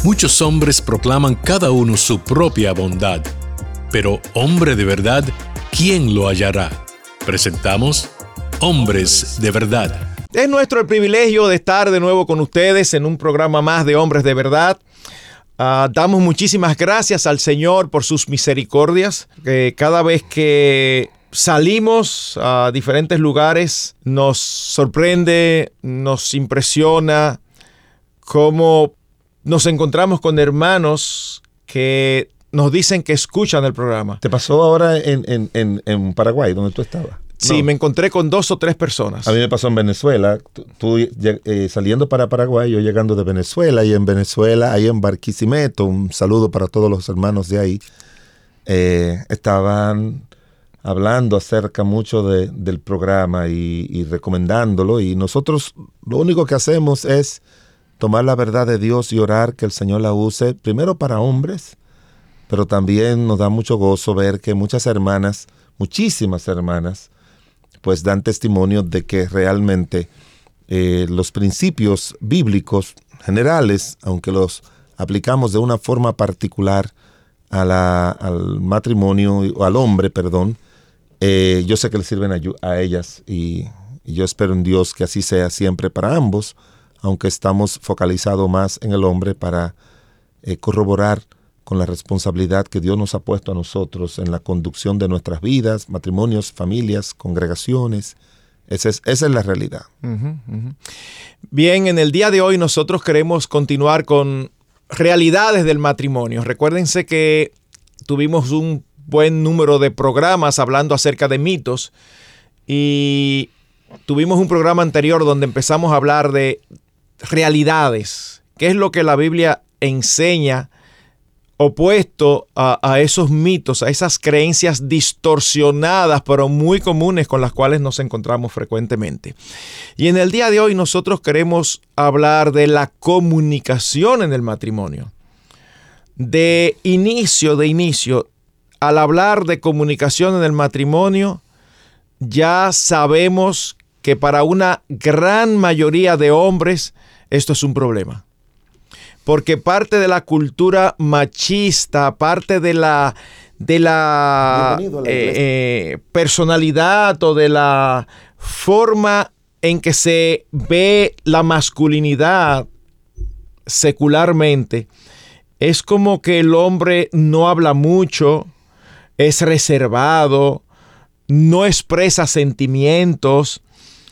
Muchos hombres proclaman cada uno su propia bondad, pero hombre de verdad, ¿quién lo hallará? Presentamos Hombres de Verdad. Es nuestro el privilegio de estar de nuevo con ustedes en un programa más de Hombres de Verdad. Damos muchísimas gracias al Señor por sus misericordias. Cada vez que salimos a diferentes lugares nos sorprende, nos impresiona cómo nos encontramos con hermanos que nos dicen que escuchan el programa. ¿Te pasó ahora en Paraguay, donde tú estabas? Sí, No. me encontré con 2 o 3 personas. A mí me pasó en Venezuela. Tú saliendo para Paraguay, yo llegando de Venezuela, y en Venezuela, ahí en Barquisimeto, un saludo para todos los hermanos de ahí, estaban hablando acerca mucho del programa y recomendándolo, y nosotros lo único que hacemos es tomar la verdad de Dios y orar que el Señor la use primero para hombres, pero también nos da mucho gozo ver que muchas hermanas, muchísimas hermanas, pues dan testimonio de que realmente los principios bíblicos generales, aunque los aplicamos de una forma particular al matrimonio, o al hombre, perdón, yo sé que le sirven a ellas, y yo espero en Dios que así sea siempre para ambos, aunque estamos focalizados más en el hombre para corroborar con la responsabilidad que Dios nos ha puesto a nosotros en la conducción de nuestras vidas, matrimonios, familias, congregaciones. Esa es la realidad. Bien, en el día de hoy nosotros queremos continuar con realidades del matrimonio. Recuérdense que tuvimos un buen número de programas hablando acerca de mitos, y tuvimos un programa anterior donde empezamos a hablar de realidades. ¿Qué es lo que la Biblia enseña opuesto a esos mitos, a esas creencias distorsionadas, pero muy comunes con las cuales nos encontramos frecuentemente? Y en el día de hoy nosotros queremos hablar de la comunicación en el matrimonio. De inicio, al hablar de comunicación en el matrimonio, ya sabemos que para una gran mayoría de hombres esto es un problema. Porque parte de la cultura machista, parte de la personalidad o de la forma en que se ve la masculinidad secularmente, es como que el hombre no habla mucho, es reservado, no expresa sentimientos,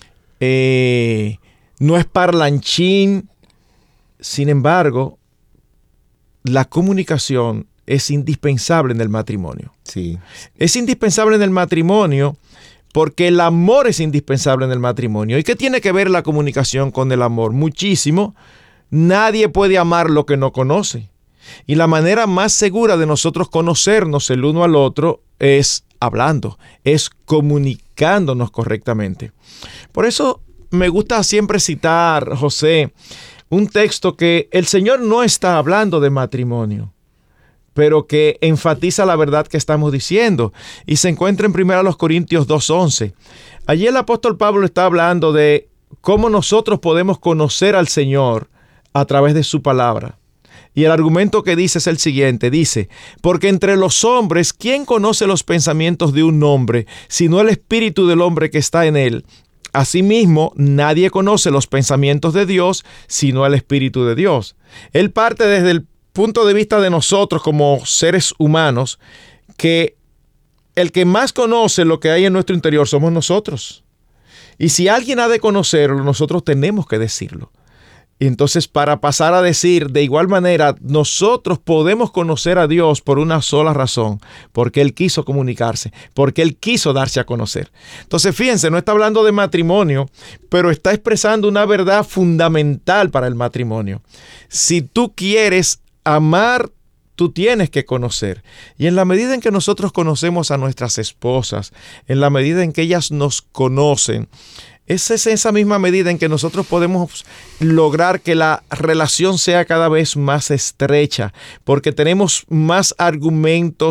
no es parlanchín. Sin embargo, la comunicación es indispensable en el matrimonio. Sí. Es indispensable en el matrimonio porque el amor es indispensable en el matrimonio. ¿Y qué tiene que ver la comunicación con el amor? Muchísimo. Nadie puede amar lo que no conoce. Y la manera más segura de nosotros conocernos el uno al otro es hablando, es comunicándonos correctamente. Por eso me gusta siempre citar, José, un texto que el Señor no está hablando de matrimonio, pero que enfatiza la verdad que estamos diciendo. Y se encuentra en 1 Corintios 2:11. Allí el apóstol Pablo está hablando de cómo nosotros podemos conocer al Señor a través de su palabra. Y el argumento que dice es el siguiente, dice: porque entre los hombres, ¿quién conoce los pensamientos de un hombre, sino el espíritu del hombre que está en él? Asimismo, nadie conoce los pensamientos de Dios, sino el Espíritu de Dios. Él parte desde el punto de vista de nosotros como seres humanos, que el que más conoce lo que hay en nuestro interior somos nosotros. Y si alguien ha de conocerlo, nosotros tenemos que decirlo. Y entonces, para pasar a decir, de igual manera, nosotros podemos conocer a Dios por una sola razón, porque Él quiso comunicarse, porque Él quiso darse a conocer. Entonces, fíjense, no está hablando de matrimonio, pero está expresando una verdad fundamental para el matrimonio. Si tú quieres amar, tú tienes que conocer. Y en la medida en que nosotros conocemos a nuestras esposas, en la medida en que ellas nos conocen, es esa misma medida en que nosotros podemos lograr que la relación sea cada vez más estrecha, porque tenemos más argumentos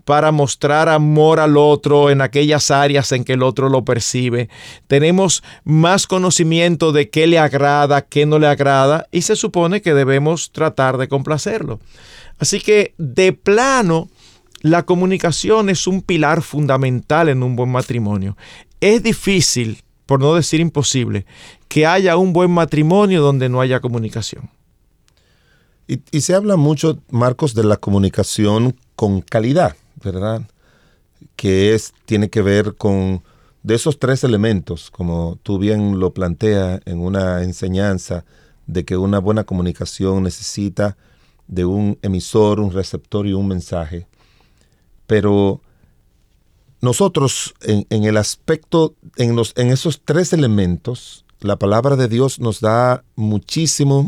para mostrar amor al otro en aquellas áreas en que el otro lo percibe. Tenemos más conocimiento de qué le agrada, qué no le agrada, y se supone que debemos tratar de complacerlo. Así que, de plano, la comunicación es un pilar fundamental en un buen matrimonio. Es difícil, por no decir imposible, que haya un buen matrimonio donde no haya comunicación. Y se habla mucho, Marcos, de la comunicación con calidad, ¿verdad? Que tiene que ver con de esos 3 elementos, como tú bien lo planteas en una enseñanza, de que una buena comunicación necesita de un emisor, un receptor y un mensaje. Pero nosotros, en el aspecto, en esos 3 elementos, la palabra de Dios nos da muchísimos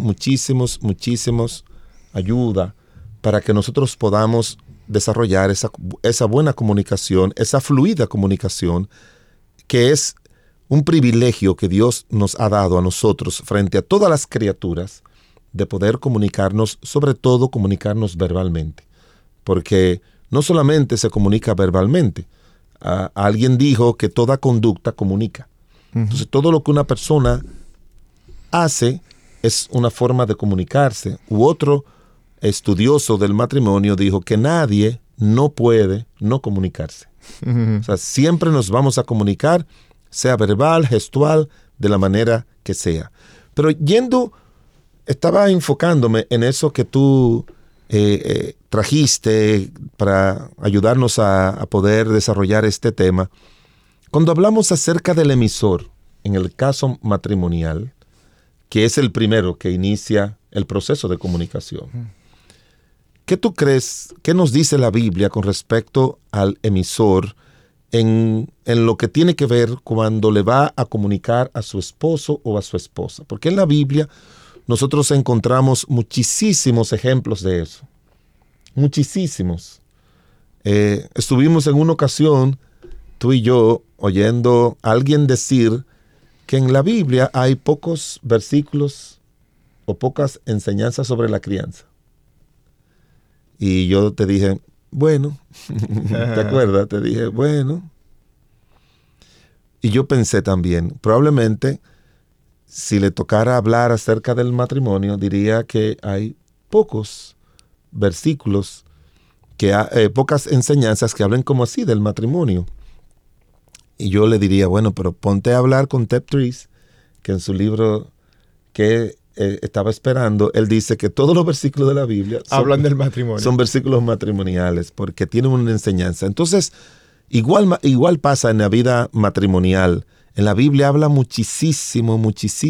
ayuda para que nosotros podamos desarrollar esa buena comunicación, esa fluida comunicación, que es un privilegio que Dios nos ha dado a nosotros frente a todas las criaturas, de poder comunicarnos, sobre todo comunicarnos verbalmente. Porque no solamente se comunica verbalmente. Alguien dijo que toda conducta comunica. Entonces, todo lo que una persona hace es una forma de comunicarse. Otro estudioso del matrimonio dijo que nadie no puede no comunicarse. O sea, siempre nos vamos a comunicar, sea verbal, gestual, de la manera que sea. Pero estaba enfocándome en eso que tú trajiste para ayudarnos a poder desarrollar este tema. Cuando hablamos acerca del emisor, en el caso matrimonial, que es el primero que inicia el proceso de comunicación, ¿qué tú crees, qué nos dice la Biblia con respecto al emisor en lo que tiene que ver cuando le va a comunicar a su esposo o a su esposa? Porque en la Biblia nosotros encontramos muchísimos ejemplos de eso. Muchísimos. Estuvimos en una ocasión, tú y yo, oyendo a alguien decir que en la Biblia hay pocos versículos o pocas enseñanzas sobre la crianza. Y yo te dije, bueno, ¿te acuerdas? Te dije, bueno. Y yo pensé también, probablemente, si le tocara hablar acerca del matrimonio, diría que hay pocos versículos, pocas enseñanzas que hablen como así del matrimonio. Y yo le diría, bueno, pero ponte a hablar con Ted Trees, que en su libro que estaba esperando, él dice que todos los versículos de la Biblia hablan del matrimonio. Son versículos matrimoniales, porque tienen una enseñanza. Entonces, igual pasa en la vida matrimonial. En la Biblia habla muchísimo,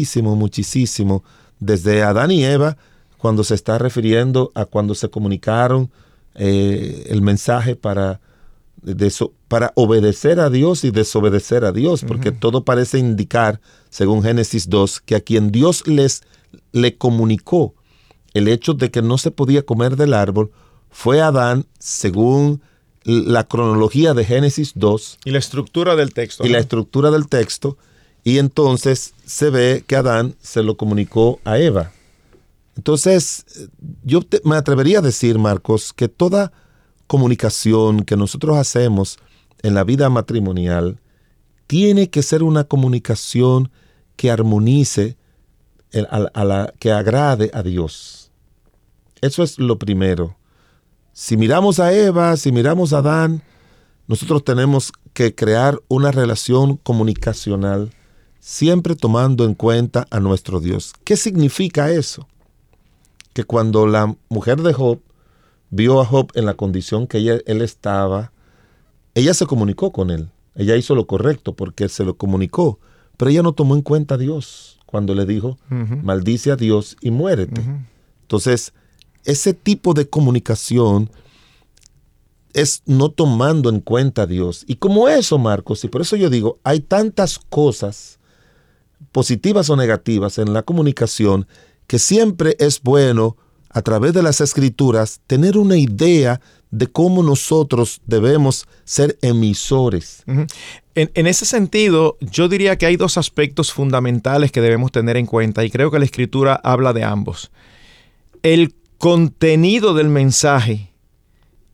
desde Adán y Eva, cuando se está refiriendo a cuando se comunicaron el mensaje para obedecer a Dios y desobedecer a Dios, porque todo parece indicar, según Génesis 2, que a quien Dios le comunicó el hecho de que no se podía comer del árbol fue Adán, según la cronología de Génesis 2. Y la estructura del texto. Y la estructura del texto. Y entonces se ve que Adán se lo comunicó a Eva. Entonces, yo me atrevería a decir, Marcos, que toda comunicación que nosotros hacemos en la vida matrimonial tiene que ser una comunicación que armonice, que agrade a Dios. Eso es lo primero. Si miramos a Eva, si miramos a Adán, nosotros tenemos que crear una relación comunicacional siempre tomando en cuenta a nuestro Dios. ¿Qué significa eso? Que cuando la mujer de Job vio a Job en la condición que él estaba, ella se comunicó con él. Ella hizo lo correcto porque se lo comunicó, pero ella no tomó en cuenta a Dios cuando le dijo, maldice a Dios y muérete. Entonces, ese tipo de comunicación es no tomando en cuenta a Dios. Y como eso, Marcos, y por eso yo digo, hay tantas cosas positivas o negativas en la comunicación que siempre es bueno, a través de las Escrituras, tener una idea de cómo nosotros debemos ser emisores. En ese sentido, yo diría que hay 2 aspectos fundamentales que debemos tener en cuenta, y creo que la Escritura habla de ambos. El contenido del mensaje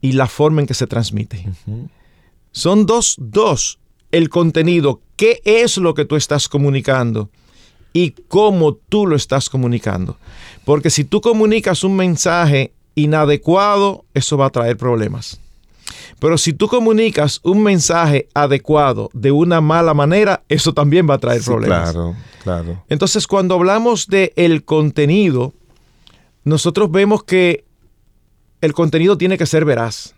y la forma en que se transmite. Ujú. Son dos. El contenido, qué es lo que tú estás comunicando y cómo tú lo estás comunicando. Porque si tú comunicas un mensaje inadecuado, eso va a traer problemas. Pero si tú comunicas un mensaje adecuado de una mala manera, eso también va a traer problemas. Claro. Entonces, cuando hablamos de el contenido, nosotros vemos que el contenido tiene que ser veraz.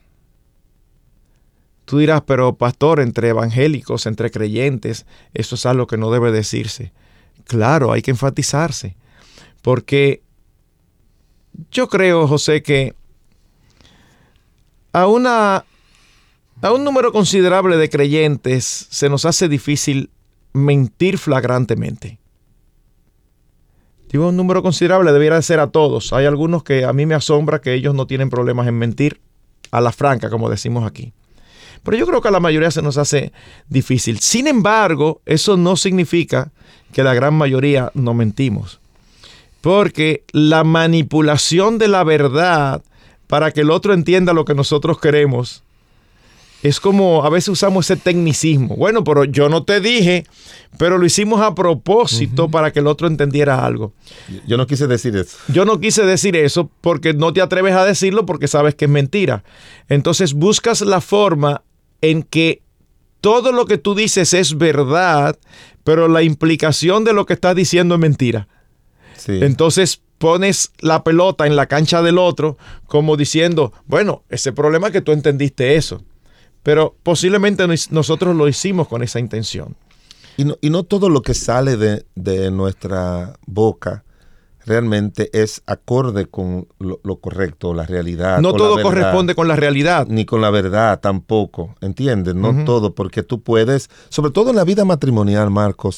Tú dirás, pero pastor, entre evangélicos, entre creyentes, eso es algo que no debe decirse. Claro, hay que enfatizarse. Porque yo creo, José, que a un número considerable de creyentes se nos hace difícil mentir flagrantemente. Digo, un número considerable debiera de ser a todos. Hay algunos que a mí me asombra que ellos no tienen problemas en mentir a la franca, como decimos aquí. Pero yo creo que a la mayoría se nos hace difícil. Sin embargo, eso no significa que la gran mayoría no mentimos. Porque la manipulación de la verdad para que el otro entienda lo que nosotros queremos es como a veces usamos ese tecnicismo. Bueno, pero yo no te dije, pero lo hicimos a propósito para que el otro entendiera algo. Yo no quise decir eso. Yo no quise decir eso porque no te atreves a decirlo porque sabes que es mentira. Entonces buscas la forma en que todo lo que tú dices es verdad, pero la implicación de lo que estás diciendo es mentira. Sí. Entonces pones la pelota en la cancha del otro como diciendo, bueno, ese problema es que tú entendiste eso. Pero posiblemente nosotros lo hicimos con esa intención. Y no todo lo que sale de nuestra boca realmente es acorde con lo correcto, la realidad. No con todo la verdad, corresponde con la realidad. ni con la verdad tampoco, ¿entiendes? No Ujú. todo, porque tú puedes, sobre todo en la vida matrimonial, Marcos,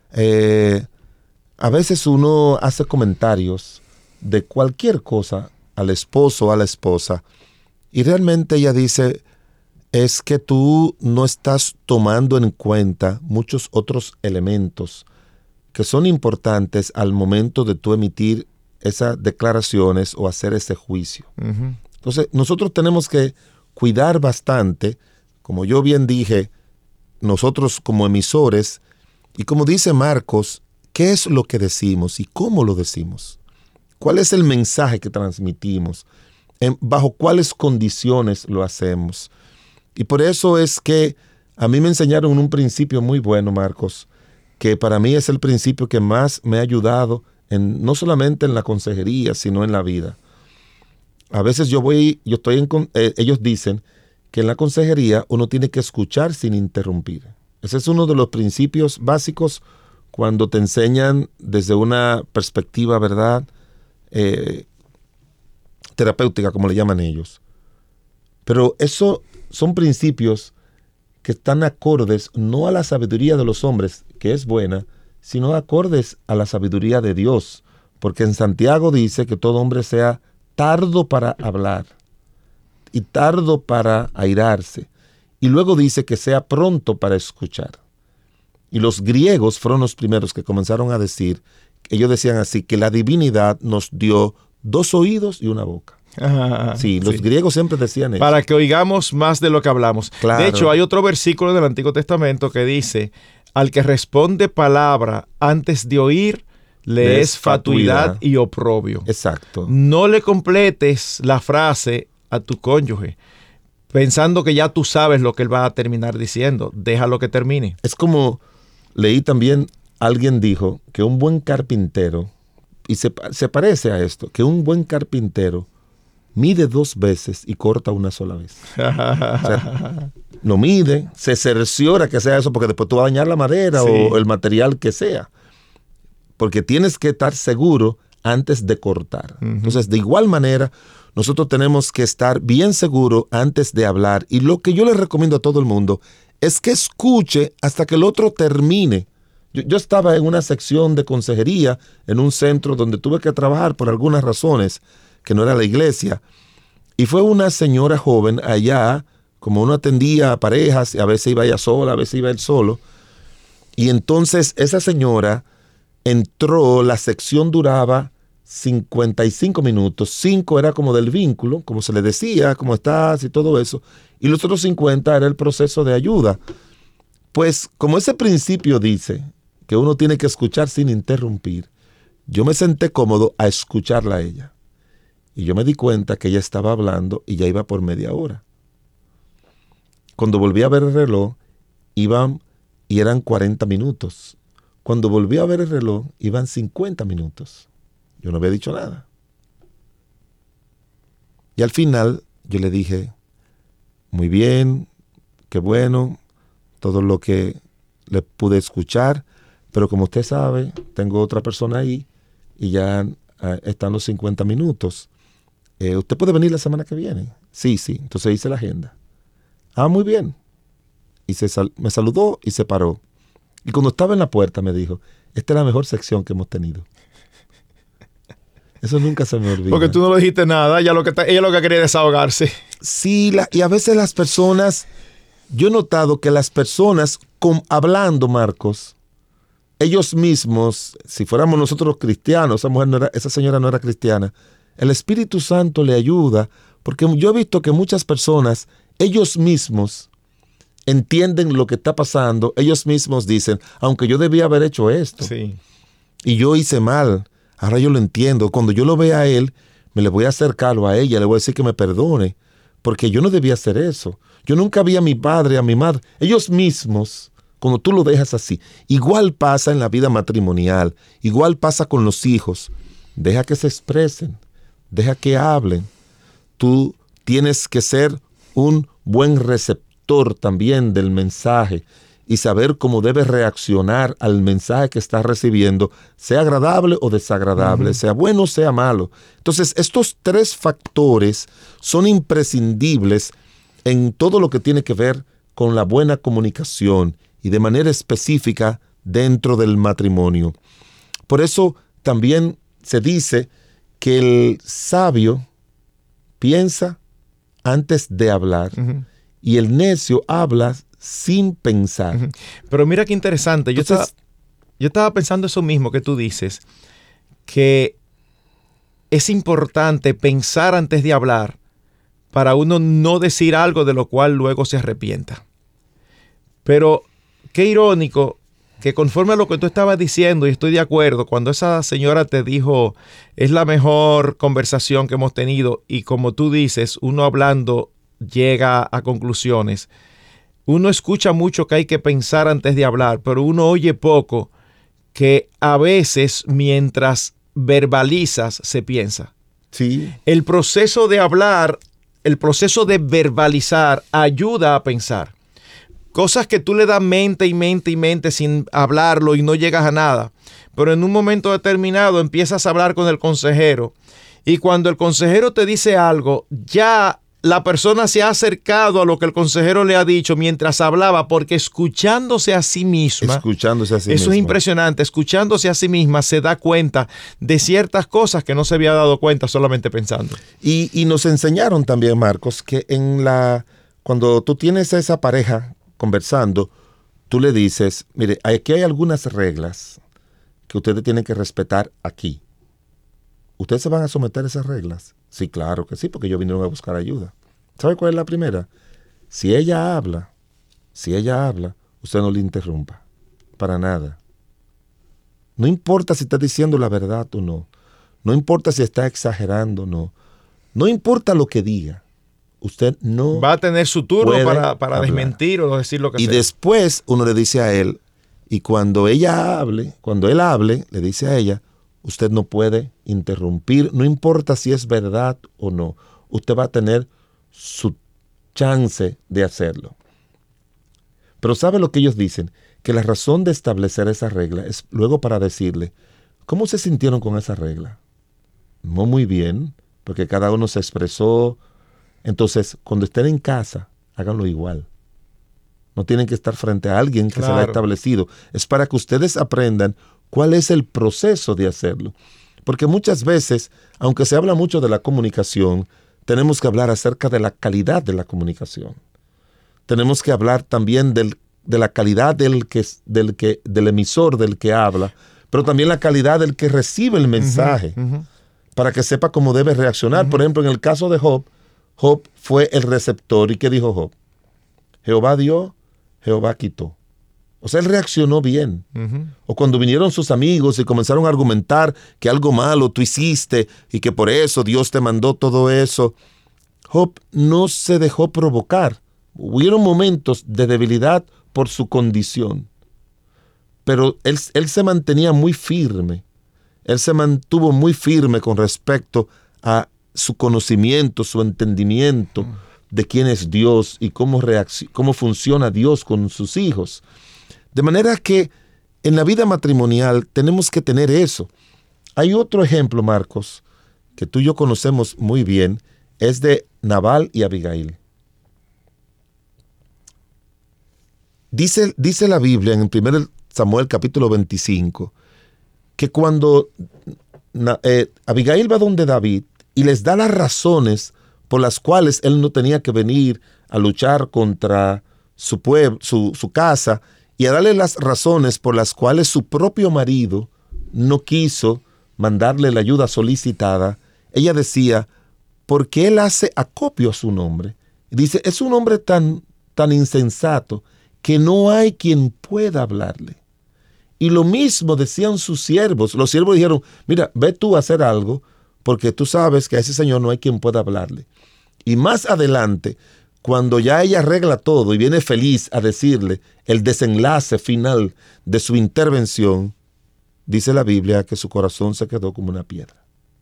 a veces uno hace comentarios de cualquier cosa al esposo o a la esposa y realmente ella dice, es que tú no estás tomando en cuenta muchos otros elementos que son importantes al momento de tú emitir esas declaraciones o hacer ese juicio. Uh-huh. Entonces, nosotros tenemos que cuidar bastante, como yo bien dije, nosotros como emisores, y como dice Marcos, ¿qué es lo que decimos y cómo lo decimos? ¿Cuál es el mensaje que transmitimos? ¿Bajo cuáles condiciones lo hacemos? Y por eso es que a mí me enseñaron un principio muy bueno, Marcos, que para mí es el principio que más me ha ayudado, no solamente en la consejería, sino en la vida. A veces ellos dicen que en la consejería uno tiene que escuchar sin interrumpir. Ese es uno de los principios básicos cuando te enseñan desde una perspectiva, ¿verdad?, terapéutica, como le llaman ellos. Pero eso son principios que están acordes no a la sabiduría de los hombres, que es buena, sino acordes a la sabiduría de Dios. Porque en Santiago dice que todo hombre sea tardo para hablar y tardo para airarse. Y luego dice que sea pronto para escuchar. Y los griegos fueron los primeros que comenzaron a decir, ellos decían así, que la divinidad nos dio 2 oídos y una boca. Sí, los griegos siempre decían eso. Para que oigamos más de lo que hablamos. Claro. De hecho, hay otro versículo del Antiguo Testamento que dice, al que responde palabra antes de oír, le es fatuidad y oprobio. Exacto. No le completes la frase a tu cónyuge pensando que ya tú sabes lo que él va a terminar diciendo. Déjalo que termine. Es como leí también, alguien dijo que un buen carpintero, y se parece a esto, que un buen carpintero mide 2 veces y corta una sola vez. O sea, no mide, se cerciora que sea eso, porque después tú vas a dañar la madera o el material que sea. Porque tienes que estar seguro antes de cortar. Uh-huh. Entonces, de igual manera, nosotros tenemos que estar bien seguros antes de hablar. Y lo que yo le recomiendo a todo el mundo es que escuche hasta que el otro termine. Yo estaba en una sección de consejería en un centro donde tuve que trabajar por algunas razones, que no era la iglesia. Y fue una señora joven allá, como uno atendía a parejas, y a veces iba ella sola, a veces iba él solo. Y entonces esa señora entró, la sección duraba 55 minutos, 5 era como del vínculo, como se le decía, cómo estás y todo eso, y los otros 50 era el proceso de ayuda. Pues como ese principio dice que uno tiene que escuchar sin interrumpir, yo me senté cómodo a escucharla a ella. Y yo me di cuenta que ella estaba hablando y ya iba por media hora. Cuando volví a ver el reloj, iban y eran 40 minutos. Cuando volví a ver el reloj, iban 50 minutos. Yo no había dicho nada. Y al final yo le dije, muy bien, qué bueno, todo lo que le pude escuchar, pero como usted sabe, tengo otra persona ahí y ya están los 50 minutos. ¿Usted puede venir la semana que viene? Sí. Entonces hice la agenda. Muy bien. Y me saludó y se paró. Y cuando estaba en la puerta me dijo, esta es la mejor sección que hemos tenido. Eso nunca se me olvida. Porque tú no le dijiste nada, ella lo que quería desahogarse. Sí, y a veces las personas, yo he notado que las personas, hablando, Marcos, ellos mismos, si fuéramos nosotros los cristianos, esa señora no era cristiana, el Espíritu Santo le ayuda, porque yo he visto que muchas personas, ellos mismos, entienden lo que está pasando, ellos mismos dicen, aunque yo debía haber hecho esto, sí, y yo hice mal, ahora yo lo entiendo. Cuando yo lo vea a él, me le voy a acercar a ella, le voy a decir que me perdone, porque yo no debía hacer eso. Yo nunca vi a mi padre, a mi madre, ellos mismos, cuando tú lo dejas así. Igual pasa en la vida matrimonial, igual pasa con los hijos. Deja que se expresen, deja que hablen. Tú tienes que ser un buen receptor también del mensaje y saber cómo debes reaccionar al mensaje que estás recibiendo, sea agradable o desagradable, sea bueno o sea malo. Entonces, estos 3 factores son imprescindibles en todo lo que tiene que ver con la buena comunicación y de manera específica dentro del matrimonio. Por eso también se dice que el sabio piensa antes de hablar y el necio habla sin pensar. Pero mira qué interesante. Yo estaba pensando eso mismo que tú dices, que es importante pensar antes de hablar para uno no decir algo de lo cual luego se arrepienta. Pero qué irónico que conforme a lo que tú estabas diciendo, y estoy de acuerdo, cuando esa señora te dijo, es la mejor conversación que hemos tenido, y como tú dices, uno hablando llega a conclusiones. Uno escucha mucho que hay que pensar antes de hablar, pero uno oye poco que a veces mientras verbalizas se piensa. Sí. El proceso de hablar, el proceso de verbalizar ayuda a pensar. Cosas que tú le das mente y mente y mente sin hablarlo y no llegas a nada. Pero en un momento determinado empiezas a hablar con el consejero y cuando el consejero te dice algo, ya la persona se ha acercado a lo que el consejero le ha dicho mientras hablaba, porque escuchándose a sí misma. Eso es impresionante. Escuchándose a sí misma se da cuenta de ciertas cosas que no se había dado cuenta solamente pensando. Y nos enseñaron también, Marcos, que cuando tú tienes a esa pareja conversando, tú le dices, mire, aquí hay algunas reglas que ustedes tienen que respetar aquí. ¿Ustedes se van a someter a esas reglas? Sí, claro que sí, porque ellos vinieron a buscar ayuda. ¿Sabe cuál es la primera? Si ella habla, usted no le interrumpa. Para nada. No importa si está diciendo la verdad o no. No importa si está exagerando o no. No importa lo que diga. Usted no va a tener su turno para desmentir o decir lo que sea. Y después uno le dice a él, y cuando él hable, le dice a ella, usted no puede interrumpir, no importa si es verdad o no. Usted va a tener su chance de hacerlo. Pero ¿sabe lo que ellos dicen? Que la razón de establecer esa regla es luego para decirle, ¿cómo se sintieron con esa regla? No muy bien, porque cada uno se expresó. Entonces, cuando estén en casa, háganlo igual. No tienen que estar frente a alguien que se lo ha establecido. Es para que ustedes aprendan cuál es el proceso de hacerlo. Porque muchas veces, aunque se habla mucho de la comunicación, tenemos que hablar acerca de la calidad de la comunicación. Tenemos que hablar también de la calidad del emisor, del que habla, pero también la calidad del que recibe el mensaje. para que sepa cómo debe reaccionar. Por ejemplo, en el caso de Job, Job fue el receptor. ¿Y qué dijo Job? Jehová dio, Jehová quitó. O sea, él reaccionó bien. O cuando vinieron sus amigos y comenzaron a argumentar que algo malo tú hiciste y que por eso Dios te mandó todo eso, Job no se dejó provocar. Hubieron momentos de debilidad por su condición, pero él se mantenía muy firme. Él se mantuvo muy firme con respecto a su conocimiento, su entendimiento de quién es Dios y cómo funciona Dios con sus hijos. De manera que en la vida matrimonial tenemos que tener eso. Hay otro ejemplo, Marcos, que tú y yo conocemos muy bien, es de Nabal y Abigail. Dice la Biblia en 1 Samuel capítulo 25, que cuando Abigail va donde David y les da las razones por las cuales él no tenía que venir a luchar contra su pueblo, su casa, y a darle las razones por las cuales su propio marido no quiso mandarle la ayuda solicitada, ella decía, ¿por qué él hace acopio a su nombre? Y dice, es un hombre tan insensato que no hay quien pueda hablarle. Y lo mismo decían sus siervos. Los siervos dijeron, mira, ve tú a hacer algo, porque tú sabes que a ese señor no hay quien pueda hablarle. Y más adelante, cuando ya ella arregla todo y viene feliz a decirle el desenlace final de su intervención, dice la Biblia que su corazón se quedó como una piedra.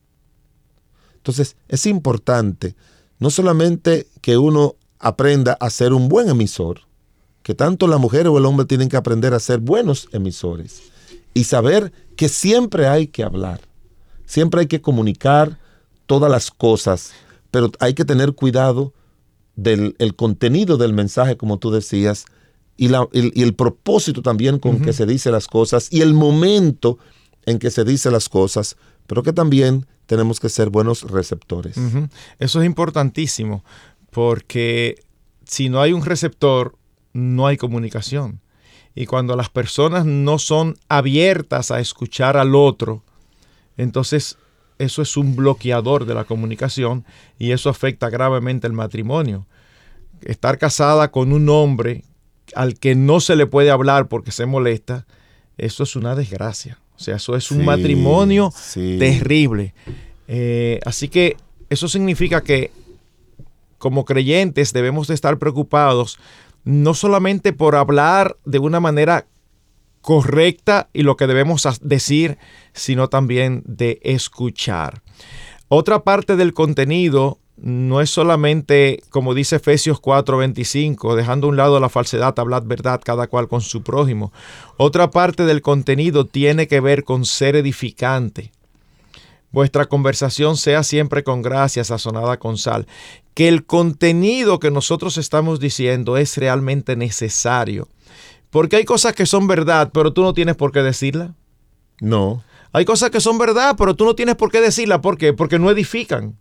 Entonces, es importante no solamente que uno aprenda a ser un buen emisor, que tanto la mujer o el hombre tienen que aprender a ser buenos emisores y saber que siempre hay que hablar, siempre hay que comunicar todas las cosas, pero hay que tener cuidado del contenido del mensaje, como tú decías, y el propósito también con que se dice las cosas y el momento en que se dice las cosas, pero que también tenemos que ser buenos receptores. Eso es importantísimo, porque si no hay un receptor, no hay comunicación. Y cuando las personas no son abiertas a escuchar al otro, entonces eso es un bloqueador de la comunicación y eso afecta gravemente el matrimonio. Estar casada con un hombre al que no se le puede hablar porque se molesta, eso es una desgracia. O sea, eso es un matrimonio terrible. Así que eso significa que como creyentes debemos de estar preocupados no solamente por hablar de una manera correcta y lo que debemos decir, sino también de escuchar. Otra parte del contenido no es solamente, como dice Efesios 4:25, dejando a un lado la falsedad, hablad verdad cada cual con su prójimo. Otra parte del contenido tiene que ver con ser edificante. Vuestra conversación sea siempre con gracia, sazonada con sal. Que el contenido que nosotros estamos diciendo es realmente necesario. Porque hay cosas que son verdad, pero tú no tienes por qué decirla. No. Hay cosas que son verdad, pero tú no tienes por qué decirla. ¿Por qué? Porque no edifican.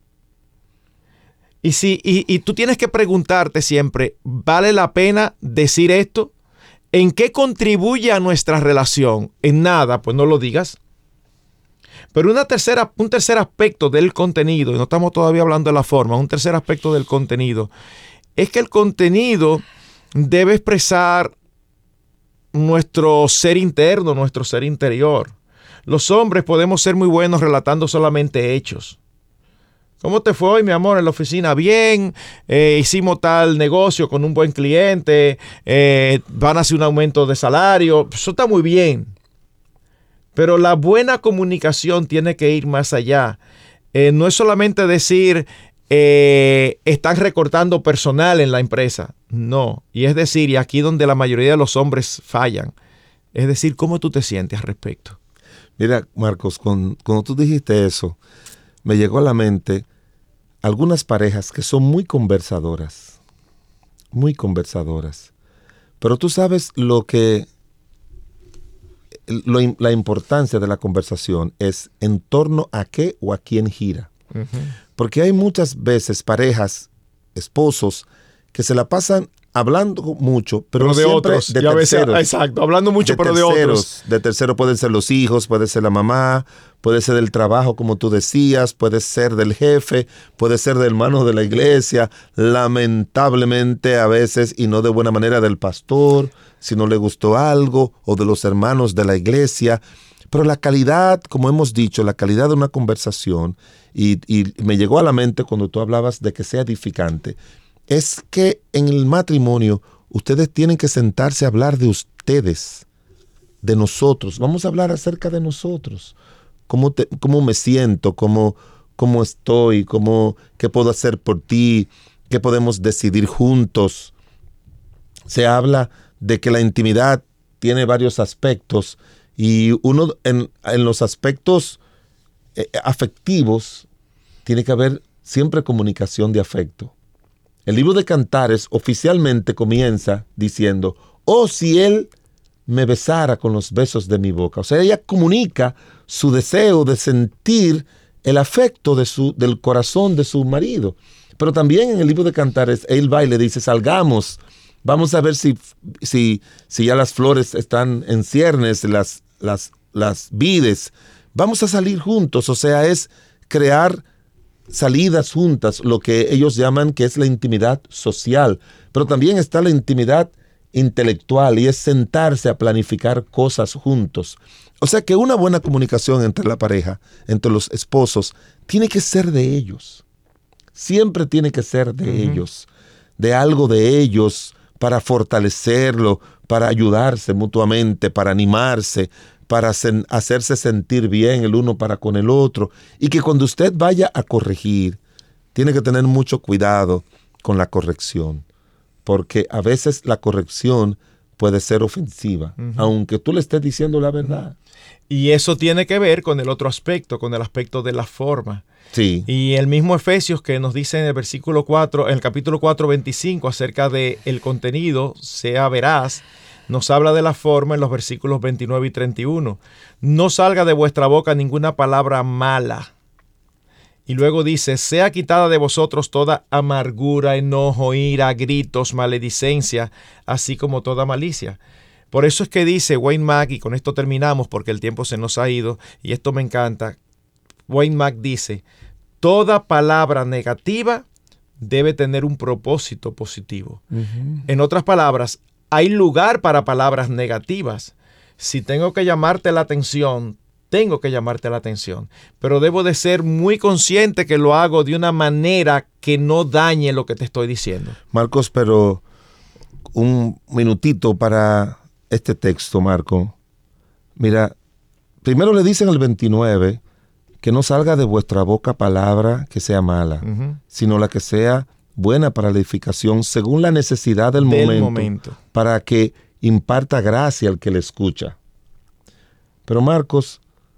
Y tú tienes que preguntarte siempre, ¿vale la pena decir esto? ¿En qué contribuye a nuestra relación? En nada, pues no lo digas. Pero un tercer aspecto del contenido, y no estamos todavía hablando de la forma, un tercer aspecto del contenido, es que el contenido debe expresar nuestro ser interno, nuestro ser interior. Los hombres podemos ser muy buenos relatando solamente hechos. ¿Cómo te fue hoy, mi amor, en la oficina? Bien, hicimos tal negocio con un buen cliente, van a hacer un aumento de salario. Eso está muy bien. Pero la buena comunicación tiene que ir más allá. No es solamente decir, están recortando personal en la empresa. No. Y es decir, y aquí donde la mayoría de los hombres fallan, es decir, ¿cómo tú te sientes al respecto? Mira, Marcos, cuando tú dijiste eso, me llegó a la mente algunas parejas que son muy conversadoras. Pero tú sabes la importancia de la conversación es en torno a qué o a quién gira. Porque hay muchas veces parejas, esposos, que se la pasan hablando mucho, pero de siempre otros. de Y a veces, terceros. exacto, hablando mucho, pero de otros. De tercero pueden ser los hijos, puede ser la mamá, puede ser del trabajo, como tú decías, puede ser del jefe, puede ser del hermano de la iglesia, lamentablemente a veces, y no de buena manera, del pastor, si no le gustó algo, o de los hermanos de la iglesia. Pero la calidad, como hemos dicho, la calidad de una conversación, y me llegó a la mente cuando tú hablabas de que sea edificante, es que en el matrimonio ustedes tienen que sentarse a hablar de ustedes, de nosotros. Vamos a hablar acerca de nosotros. ¿Cómo me siento? ¿Cómo estoy? ¿Qué puedo hacer por ti? ¿Qué podemos decidir juntos? Se habla de que la intimidad tiene varios aspectos y uno en los aspectos afectivos tiene que haber siempre comunicación de afecto. El libro de Cantares oficialmente comienza diciendo, oh, si él me besara con los besos de mi boca. O sea, ella comunica su deseo de sentir el afecto del corazón de su marido. Pero también en el libro de Cantares, él va y le dice, salgamos, vamos a ver si ya las flores están en ciernes, las vides, vamos a salir juntos. O sea, es crear salidas juntas, lo que ellos llaman que es la intimidad social. Pero también está la intimidad intelectual y es sentarse a planificar cosas juntos. O sea que una buena comunicación entre la pareja, entre los esposos, tiene que ser de ellos. Siempre tiene que ser de ellos, de algo de ellos, para fortalecerlo, para ayudarse mutuamente, para animarse, para hacerse sentir bien el uno para con el otro. Y que cuando usted vaya a corregir, tiene que tener mucho cuidado con la corrección. Porque a veces la corrección puede ser ofensiva, aunque tú le estés diciendo la verdad. Y eso tiene que ver con el otro aspecto, con el aspecto de la forma. Sí. Y el mismo Efesios que nos dice en el versículo 4, en el capítulo 4, 25, acerca del contenido, sea veraz, nos habla de la forma en los versículos 29 y 31. No salga de vuestra boca ninguna palabra mala. Y luego dice, sea quitada de vosotros toda amargura, enojo, ira, gritos, maledicencia, así como toda malicia. Por eso es que dice Wayne Mack, y con esto terminamos porque el tiempo se nos ha ido, y esto me encanta. Wayne Mack dice, toda palabra negativa debe tener un propósito positivo. En otras palabras, hay lugar para palabras negativas. Si tengo que llamarte la atención, tengo que llamarte la atención, pero debo de ser muy consciente que lo hago de una manera que no dañe lo que te estoy diciendo. Marcos, pero un minutito para este texto, Marco. Mira, primero le dicen el 29 que no salga de vuestra boca palabra que sea mala, sino la que sea buena para la edificación según la necesidad del momento, para que imparta gracia al que le escucha. Pero Marcos,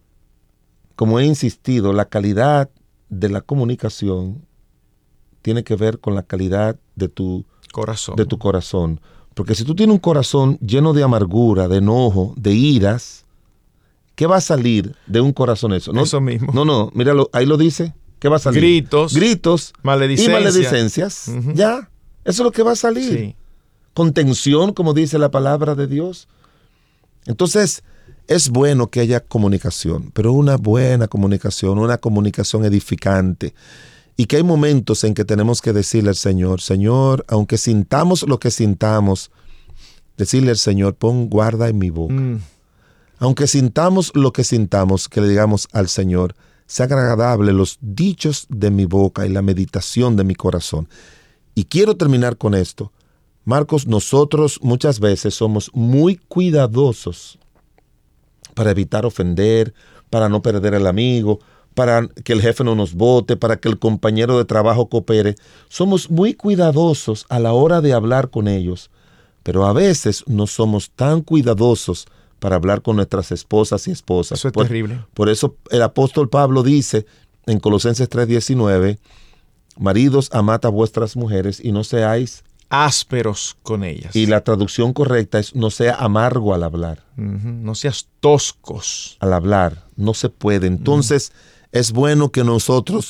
como he insistido, la calidad de la comunicación tiene que ver con la calidad de tu corazón. Porque si tú tienes un corazón lleno de amargura, de enojo, de iras, ¿qué va a salir de un corazón eso? ¿No? Eso mismo. No, míralo, ahí lo dice. ¿Qué va a salir? Gritos maledicencia. Y maledicencias. Ya, eso es lo que va a salir. Sí. Contención, como dice la palabra de Dios. Entonces, es bueno que haya comunicación, pero una buena comunicación, una comunicación edificante. Y que hay momentos en que tenemos que decirle al Señor, Señor, aunque sintamos lo que sintamos, decirle al Señor, pon guarda en mi boca. Aunque sintamos lo que sintamos, que le digamos al Señor, sea agradable los dichos de mi boca y la meditación de mi corazón. Y quiero terminar con esto. Marcos, nosotros muchas veces somos muy cuidadosos para evitar ofender, para no perder al amigo, para que el jefe no nos vote, para que el compañero de trabajo coopere. Somos muy cuidadosos a la hora de hablar con ellos, pero a veces no somos tan cuidadosos para hablar con nuestras esposas y esposas. Eso es terrible. Por eso el apóstol Pablo dice en Colosenses 3:19, maridos, amad a vuestras mujeres y no seáis ásperos con ellas. Y la traducción correcta es no sea amargo al hablar. No seas toscos. Al hablar, no se puede. Entonces, es bueno que nosotros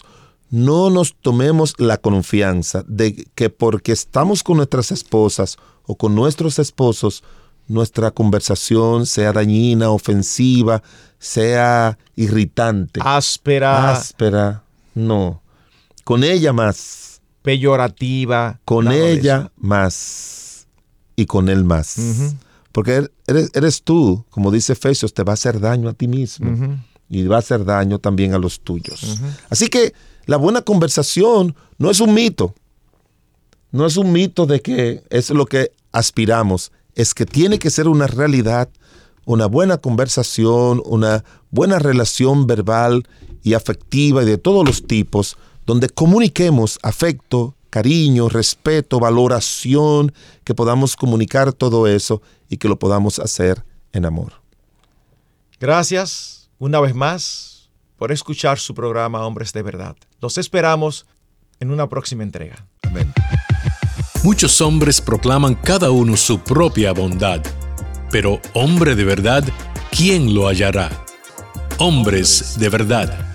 no nos tomemos la confianza de que porque estamos con nuestras esposas o con nuestros esposos, nuestra conversación sea dañina, ofensiva, sea irritante, áspera. No. Con ella más. Peyorativa. Con ella más. Y con él más. Porque eres tú, como dice Efesios, te va a hacer daño a ti mismo. Y va a hacer daño también a los tuyos. Así que la buena conversación no es un mito. No es un mito de que es lo que aspiramos. Es que tiene que ser una realidad, una buena conversación, una buena relación verbal y afectiva y de todos los tipos, donde comuniquemos afecto, cariño, respeto, valoración, que podamos comunicar todo eso y que lo podamos hacer en amor. Gracias una vez más por escuchar su programa Hombres de Verdad. Los esperamos en una próxima entrega. Amén. Muchos hombres proclaman cada uno su propia bondad, pero hombre de verdad, ¿quién lo hallará? Hombres de Verdad.